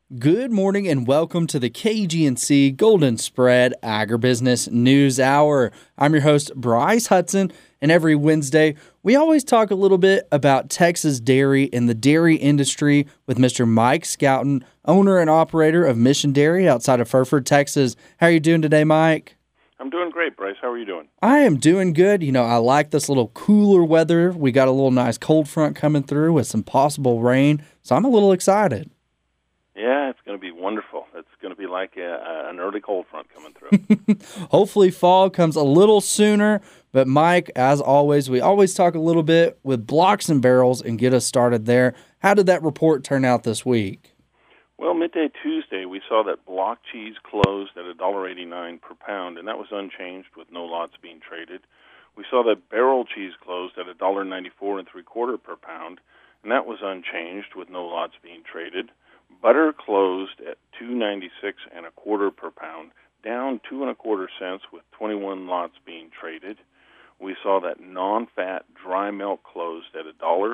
Good morning and welcome to the KGNC Golden Spread Agribusiness News Hour. I'm your host, Bryce Hudson, and every Wednesday, we always talk a little bit about Texas dairy and the dairy industry with Mr. Mike Scouten, owner and operator of Mission Dairy outside of Hereford, Texas. How are you doing today, Mike? I'm doing great, Bryce. How are you doing? I am doing good. You know, I like this little cooler weather. We got a little nice cold front coming through with some possible rain, so I'm a little excited. Yeah, it's going to be wonderful. It's going to be like an early cold front coming through. Hopefully fall comes a little sooner. But Mike, as always, we always talk a little bit with blocks and barrels and get us started there. How did that report turn out this week? Well, midday Tuesday, we saw that block cheese closed at $1.89 per pound, and that was unchanged with no lots being traded. We saw that barrel cheese closed at $1.94 per pound, and that was unchanged with no lots being traded. Butter closed at $2.96 per pound, down 2.25 cents with 21 lots being traded. We saw that non-fat dry milk closed at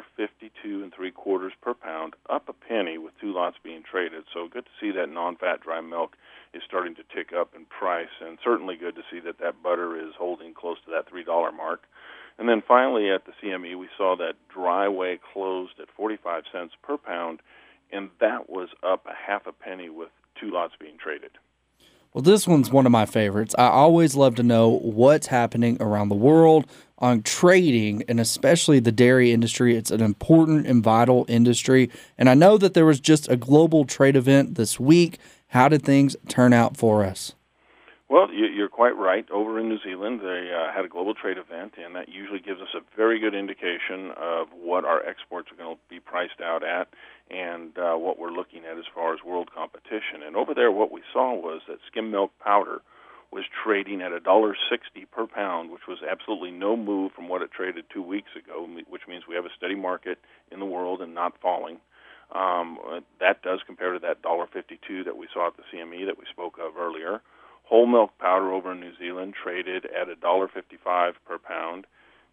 $1.52 per pound, up a penny with 2 lots being traded. So good to see that non-fat dry milk is starting to tick up in price, and certainly good to see that that butter is holding close to that $3 mark. And then finally at the CME, we saw that dry whey closed at 45 cents per pound, and that was up a half a penny with 2 lots being traded. Well, this one's one of my favorites. I always love to know what's happening around the world on trading, and especially the dairy industry. It's an important and vital industry. And I know that there was just a global trade event this week. How did things turn out for us? Well, you're quite right. Over in New Zealand, they had a global trade event, and that usually gives us a very good indication of what our exports are going to be priced out at and what we're looking at as far as world competition. And over there, what we saw was that skim milk powder was trading at $1.60 per pound, which was absolutely no move from what it traded 2 weeks ago, which means we have a steady market in the world and not falling. That does compare to that $1.52 that we saw at the CME that we spoke of earlier. Whole milk powder over in New Zealand traded at $1.55 per pound,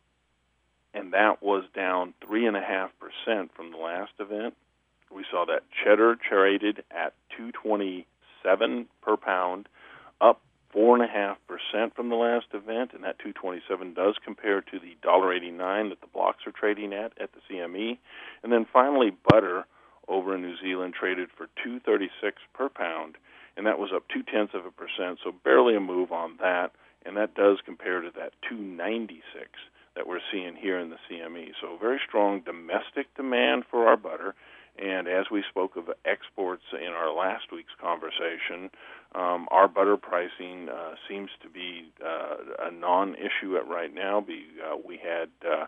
and that was down 3.5% from the last event. We saw that cheddar traded at $2.27 per pound, up 4.5% from the last event, and that $2.27 does compare to the $1.89 that the blocks are trading at the CME. And then finally, butter over in New Zealand traded for $2.36 per pound, and that was up 0.2%, so barely a move on that, and that does compare to that $2.96 that we're seeing here in the CME. So very strong domestic demand for our butter, and as we spoke of exports in our last week's conversation, our butter pricing seems to be a non-issue at right now. We had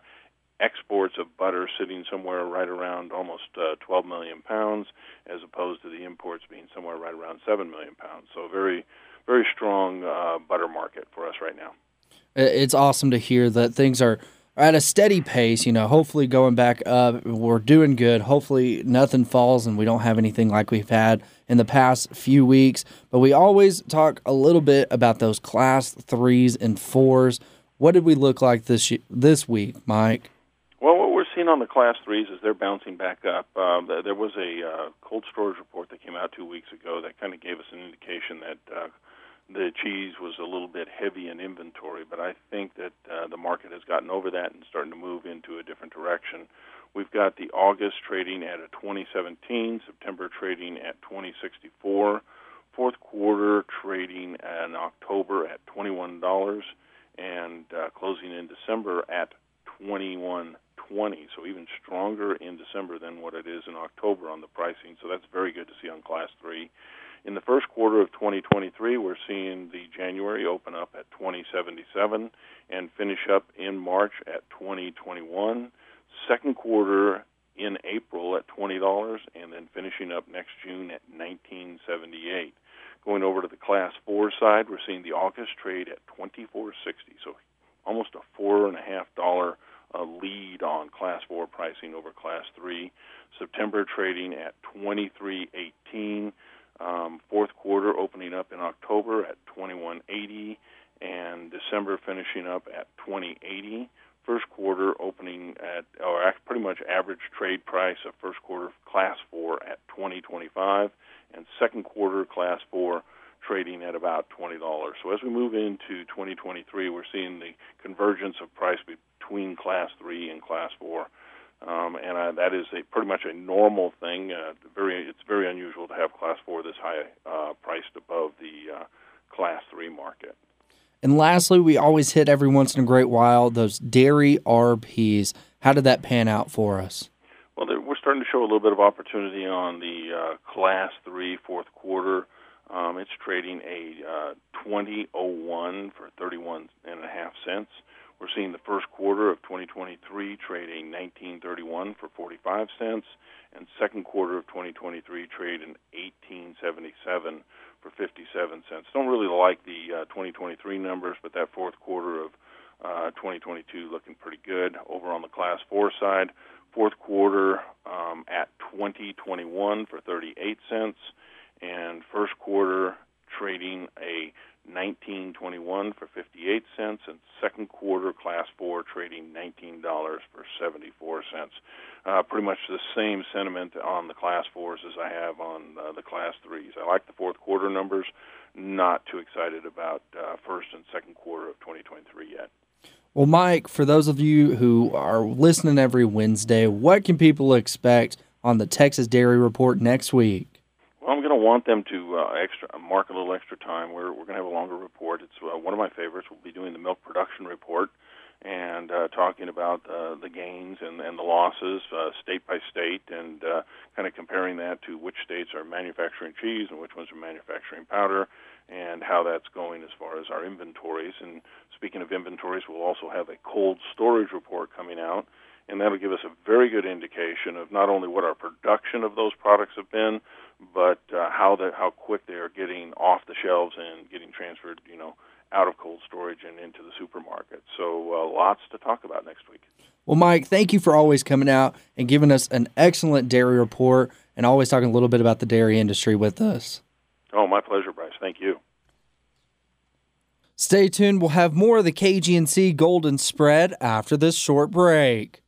exports of butter sitting somewhere right around almost 12 million pounds, as opposed to the imports being somewhere right around 7 million pounds. So very, very strong butter market for us right now. It's awesome to hear that things are at a steady pace, you know, hopefully going back up. We're doing good. Hopefully nothing falls and we don't have anything like we've had in the past few weeks. But we always talk a little bit about those class 3s and 4s. What did we look like this week, Mike? Well, what we're seeing on the Class 3s is they're bouncing back up. There was a cold storage report that came out 2 weeks ago that kind of gave us an indication that the cheese was a little bit heavy in inventory, but I think that the market has gotten over that and starting to move into a different direction. We've got the August trading at a 2017, September trading at 2064, fourth quarter trading in October at $21, and closing in December at $21.20, so even stronger in December than what it is in October on the pricing. So that's very good to see on Class 3. In the first quarter of 2023, we're seeing the January open up at $20.77 and finish up in March at $20.21. Second quarter in April at $20, and then finishing up next June at $19.78. Going over to the Class 4 side, we're seeing the August trade at $24.60, so almost a $4.50 lead on Class 4 pricing over Class 3. September trading at $23.18. Fourth quarter opening up in October at $21.80, and December finishing up at $20.80. First quarter opening at, or pretty much average trade price of first quarter Class 4 at $20.25, and and second quarter Class 4 trading at about $20. So as we move into 2023, we're seeing the convergence of price between Class 3 and Class 4. That is pretty much a normal thing. It's very unusual to have Class 4 this high priced above the Class 3 market. And lastly, we always hit every once in a great while those dairy RPs. How did that pan out for us? Well, we're starting to show a little bit of opportunity on the Class 3 fourth quarter. It's trading a 20.01 for 31.5 cents. We're seeing the first quarter of 2023 trading 19.31 for 45 cents, and second quarter of 2023 trading 18.77 for 57 cents. Don't really like the 2023 numbers, but that fourth quarter of 2022 looking pretty good. Over on the Class 4 side, fourth quarter at 20.21 for 38 cents, and first quarter trading a 19.21 for 58 cents, and second quarter Class 4 trading $19 for 74 cents. Pretty much the same sentiment on the Class 4s as I have on the Class 3s. I like the fourth quarter numbers, not too excited about first and second quarter of 2023 yet. Well, Mike, for those of you who are listening every Wednesday, what can people expect on the Texas Dairy Report next week? Well, I'm going to want them to mark a little extra time. We're going to have a longer report. It's one of my favorites. We'll be doing the milk production report and talking about the gains and the losses state by state, and kind of comparing that to which states are manufacturing cheese and which ones are manufacturing powder, and how that's going as far as our inventories. And speaking of inventories, we'll also have a cold storage report coming out, and that'll give us a very good indication of not only what our production of those products have been, but how quick they are getting off the shelves and getting transferred, out of cold storage and into the supermarket. So lots to talk about next week. Well, Mike, thank you for always coming out and giving us an excellent dairy report and always talking a little bit about the dairy industry with us. Oh, my pleasure, Bryce. Thank you. Stay tuned. We'll have more of the KGNC Golden Spread after this short break.